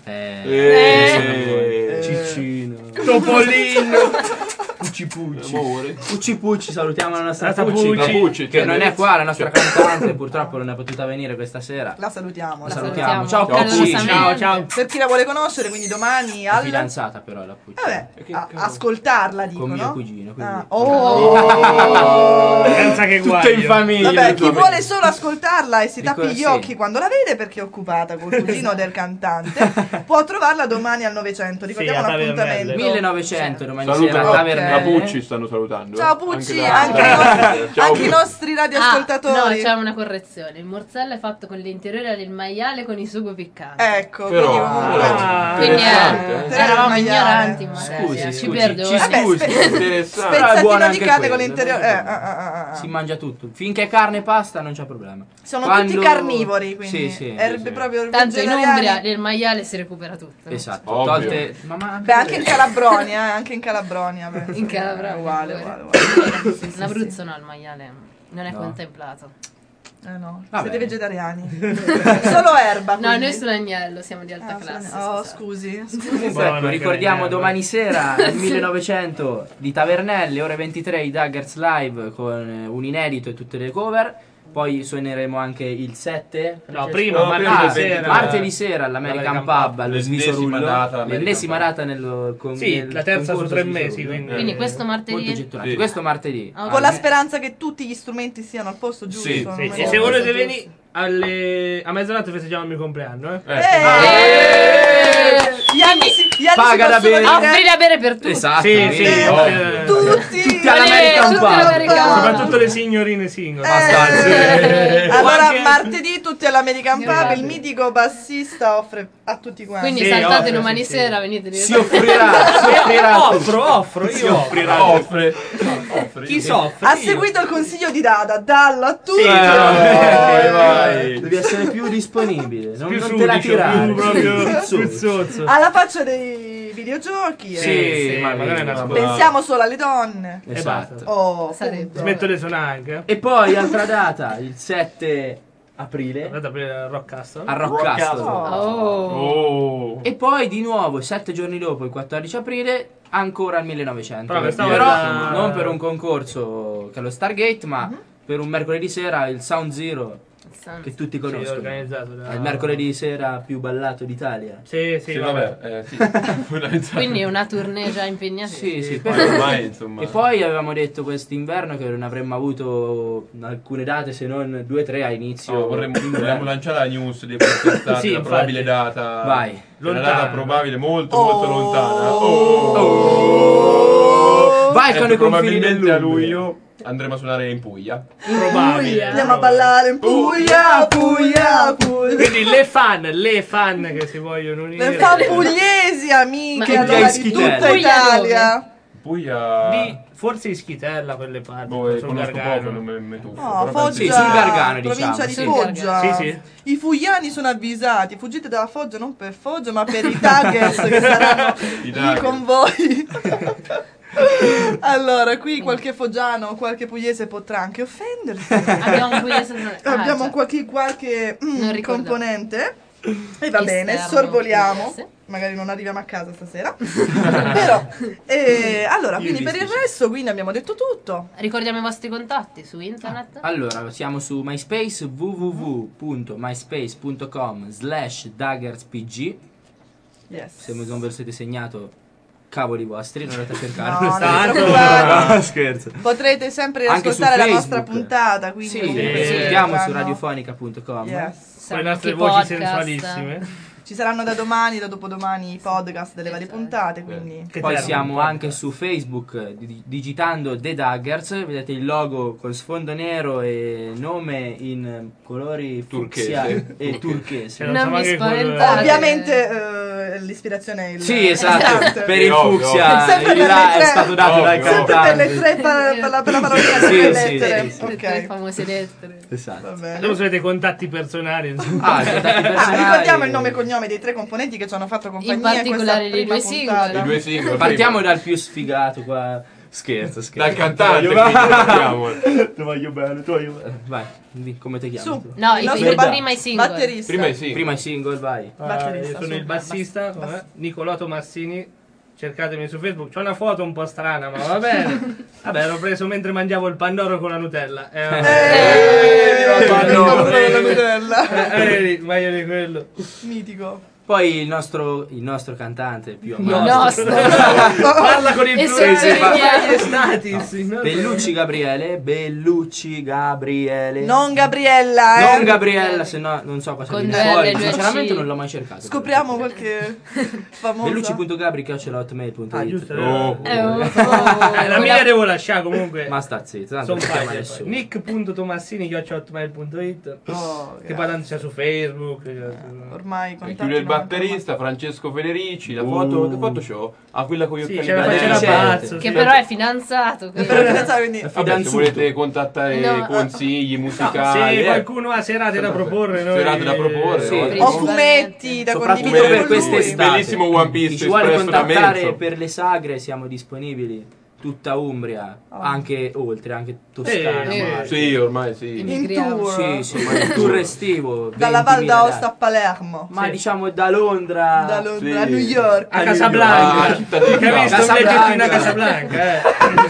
Ciccino. Topolino. Pucci. Amore. Pucci, salutiamo la nostra La Pucci. Pucci. La Pucci, Che non è qua, la nostra cantante, purtroppo non è potuta venire questa sera. La salutiamo. La la salutiamo. salutiamo. Ciao Pucci. Calorosamente. Ciao. Per chi la vuole conoscere, quindi domani È al... fidanzata però la Pucci. Vabbè, Che a- cavolo. ascoltarla dico, Con mio no? cugino, quindi- Ah, oh! Senza che guai. in famiglia. Vabbè, chi tutto vuole solo ascoltarla e si tappi Dico, gli sì. occhi quando la vede perché è occupata col cugino del cantante, può trovarla domani al 900. Ricordiamo Sì, a un Tavernelle. appuntamento. 1900 domani Saluto sera a Ok. Tavernelle. la Pucci, stanno salutando. Ciao Pucci, Anche anche, Ciao, anche i Pucci. nostri No, radioascoltatori. c'è una correzione. Il morsello è fatto con l'interiore del maiale con il sugo piccante. Ecco, Però, quindi comunque... Quindi interessante, eravamo Maiale. ignoranti, magari. Scusi, Ci scusi, perdono. ci Vabbè, scusi. Interessante. Però è buono Spezzatino di anche carne con quello, l'interiore. Si mangia tutto. Finché è carne e pasta non c'è problema. Sono Quando- tutti carnivori, quindi. Sì, sì. Erbe sì. proprio Tanto in vegetariani. Umbria del maiale si recupera tutto. Esatto. Ovvio. Tolte... Ma Beh, anche in Calabronia, anche in Calabronia. beh. In Calabria. Uguale. In Abruzzo no, il maiale non è contemplato. No, Vabbè. siete vegetariani. Solo erba. No, quindi. noi sull'agnello siamo di alta Ah, classe. oh, scusate. scusi. Ecco, ricordiamo domani sera nel 1900 di Tavernelle, ore 23 i Daggers live con un inedito e tutte le cover. Poi suoneremo anche il 7. No, prima, No, martedì prima sera. martedì sera all'American L'American Pub allo L'ennesima Sviso Rullo. data all'American L'ennesima Pub. data nel Sì, la terza su concorso 3 Sviso mesi, Rullo. quindi. Quindi questo Molto martedì. gettonati. Sì. Questo martedì. Ah, Con la speranza che tutti gli strumenti siano al posto giusto. Sì, non Sì, me e lo- se volete giusto. venire a mezzanotte festeggiamo il mio compleanno, Eh, paga da bere. Offri da bere per tutti. Esatto. Sì, sì, tutti all'American tutti Pub. all'American Pub. soprattutto le signorine single. Allora Qualche- martedì tutti all'American Pub, Esatto. il mitico bassista offre a tutti quanti. Quindi Sì, saltate ovvio, domani sì, sera, venite Si offrirà. offro, io Offre. Chi soffre? Ha Io. seguito il consiglio di Dada, dallo a tutti. Sì, vai. Devi essere più disponibile. Non, più non te la sudicio, tirare. più proprio Pizzoso. più zozzo. Alla faccia dei videogiochi. Sì, ma magari è una scuola. Pensiamo solo alle donne. Esatto. basta. Oh, Sarebbe. appunto. Smetto di suonare anche. E poi altra data, il 7 aprile Andate a aprire il Rock Castle. a Rock Castle. Oh. Oh. E poi di nuovo 7 giorni dopo, il 14 aprile, ancora al 1900. Però quest'anno Però era- non per un concorso che è lo Stargate, ma per un mercoledì sera il Sound Zero che tutti Sì, conoscono. organizzato da... È il mercoledì sera più ballato d'Italia. Sì, Sì, vabbè. vabbè. Sì. Quindi è una tournée già impegnativa. Sì, Poi ormai, insomma. E poi avevamo detto quest'inverno che non avremmo avuto alcune date se non 2-3 a inizio. Vorremmo lanciare la news di quest'estate, Sì, la probabile infatti. data. Vai. Una Lontana. data probabile molto lontana. Vai con i confini probabilmente a dell'Umbria. luglio andremo a suonare in Puglia. Probabile. Andiamo a ballare in Puglia, Puglia, Puglia. Quindi le fan che si vogliono unire. Le fan pugliesi, amiche, Ma allora, Puglia di e tutta Schitella. Italia. Puglia. Forse Ischitella quelle parti. Boh, sul conosco Gargano. poco, non mi tuffo. No, però Foggia, Sì, sul Gargano, provincia diciamo, di sì. Foggia. Sì, sì. I fugliani sono avvisati, fuggite dalla Foggia non per Foggia, ma per i Tuggers che saranno I lì Tuggers. con voi. Allora, qui qualche foggiano, qualche pugliese potrà anche offendersi. Abbiamo un pugliese. Abbiamo già. qualche Non ricordo. componente. E va bene, Esterno, sorvoliamo. pugliese. Magari non arriviamo a casa stasera. Però, allora, quindi per il resto, quindi abbiamo detto tutto. Ricordiamo i vostri contatti su internet. Allora, siamo su MySpace www.myspace.com/daggerspg. Yes. Se non ve lo siete segnato, cavoli vostri, non andate a No, cercarlo. non vi preoccupate. No, scherzo. Potrete sempre Anche su ascoltare la Facebook. nostra puntata, quindi Sì, comunque sentiamo su saranno- radiofonica.com. Yes. Con le nostre Anche voci podcast. sensualissime. Ci saranno da domani, da dopodomani i podcast delle varie puntate, quindi Che Poi termine, siamo podcast. anche su Facebook digitando The Daggers, vedete il logo con sfondo nero e nome in colori fucsia Turchese. e turchese. Non Non so mi neanche quello- spaventate. ovviamente l'ispirazione è il Sì, esatto, per il Ovvio, fucsia Sempre il per là le tre. è stato dato dal Ovvio. sempre per le cantante. tre per la parolina Sì, delle sì, lettere. sì, sì. Le tre Ok, famose lettere. Esatto. va Dopo bene. se avete contatti personali, insomma. Ah, i contatti personali. Ricordiamo il nome e cognome dei tre componenti che ci hanno fatto compagnia In particolare in dei questa due prima puntata. I due singoli. Partiamo dal più sfigato qua. Scherzo, scherzo. dal cantante. quindi partiamo. Ti voglio bene, ti voglio bene. Vai, come ti chiami Su. tu? No, Il i nostro prima i singoli. batterista. Prima i singoli. Prima i single, vai. Batterista, Io sono su. il bassista, com'è? Nicolò Tomassini. Cercatemi su Facebook. C'ho una foto un po' strana, ma va bene. Vabbè, l'ho preso mentre mangiavo il pandoro con la Nutella. viva il Pandoro. la Nutella. Meglio di quello. Mitico. Poi il nostro cantante più Il amato. nostro. Parla con il E plurale. sottolineiamo. Statis. no? Bellucci Gabriele. Non Gabriella, Non Gabriella, se no non so cosa Con viene due fuori. L, due Sinceramente C. non l'ho mai cercato. Scopriamo qualche famosa. Bellucci.gabri@hotmail.it. Ah, giusto. Oh. La mia devo lasciare comunque. Ma sta zitto, tanto Sono non si chiama facile. nessuno. Nick.tomassini@hotmail.it Oh, Che poi tanto c'è su Facebook. ormai E contatti chiude il non batterista Francesco Federici. La foto, che foto c'ho? Ah, quella con gli Sì, occhiali c'è la da faccia da deficiente. pazzo. Che sì. però è fidanzato. mancano. quindi- Quindi Vabbè, se Fidanzuto. volete contattare No, consigli No, musicali, se qualcuno ha serate da proporre, noi... serate da proporre, Sì. no? o fumetti da Soprattutto condividere per con quest'estate. lui. Bellissimo One Piece Chi ci vuole espresso da contattare Menzo. per le sagre siamo disponibili. Tutta Umbria, anche oltre, anche Toscana. Sì, ma- Sì, ormai sì. In Emigriamo. tour. Sì, ma il tour estivo. Dalla Val 20.000 d'Aosta a date. Palermo. Ma diciamo da Londra. Da Londra sì. a New York. A Ah, Casablanca. città del Che ha visto un Casablanca. bigliettino a Casablanca,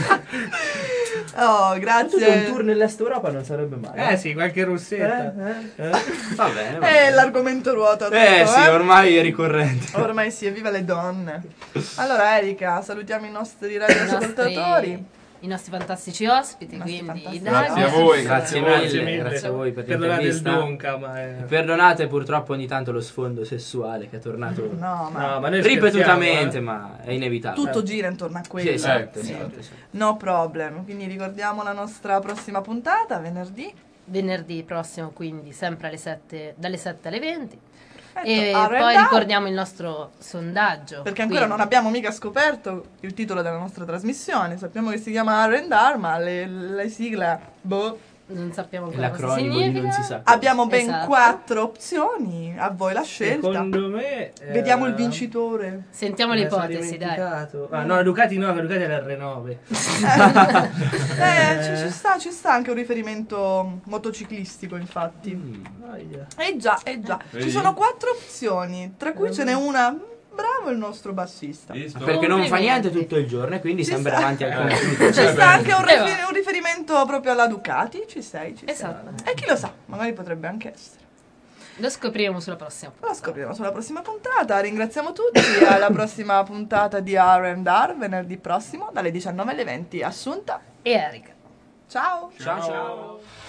Oh, Un grazie. tour nell'est Europa non sarebbe male. sì, qualche russetta. Va bene. È l'argomento ruota. Sì, ormai è ricorrente. Ormai sì, evviva le donne. Allora Erika, salutiamo i nostri radioascoltatori. i nostri fantastici ospiti, I nostri quindi fantastici Grazie a voi. Grazie mille, grazie a voi per Perdonate il l'intervista. Donca, ma è... Perdonate purtroppo ogni tanto lo sfondo sessuale che è tornato No, ma No, ma noi ripetutamente, scherziamo, ma è inevitabile. tutto gira intorno a quello. Sì, esatto, Sì. esatto, sì. No problem. Quindi ricordiamo la nostra prossima puntata, venerdì. venerdì prossimo, quindi sempre alle 7, dalle 7 alle 20. Perfetto. E R&R, poi ricordiamo il nostro sondaggio. perché ancora quindi- non abbiamo mica scoperto il titolo della nostra trasmissione. Sappiamo che si chiama R&R, ma le sigle, boh. non sappiamo È ancora cosa l'acronimo di significa. non si sa. Abbiamo ben Esatto. 4 opzioni, a voi la scelta. Secondo me... Vediamo il vincitore. Sentiamo me le ne sono ipotesi, dai. dimenticato. Ah, no, la Ducati no, la Ducati è l'R9. Ci sta anche un riferimento motociclistico, infatti. Aia. Già. Ci Vedi? sono 4 opzioni, tra cui ce n'è una. Bravo il nostro bassista. Visto? Perché non fa niente Complimenti. tutto il giorno e quindi Ci sempre sta. davanti al computer. Ci sta anche un, Eh, un riferimento proprio alla Ducati. Ci sei. Esatto. E chi lo sa, magari potrebbe anche essere. Lo scopriremo sulla prossima. Lo scopriremo sulla prossima puntata. Ringraziamo tutti. Alla prossima puntata di R&R venerdì prossimo dalle 19 alle 20. Assunta. E Erika. Ciao. Ciao ciao.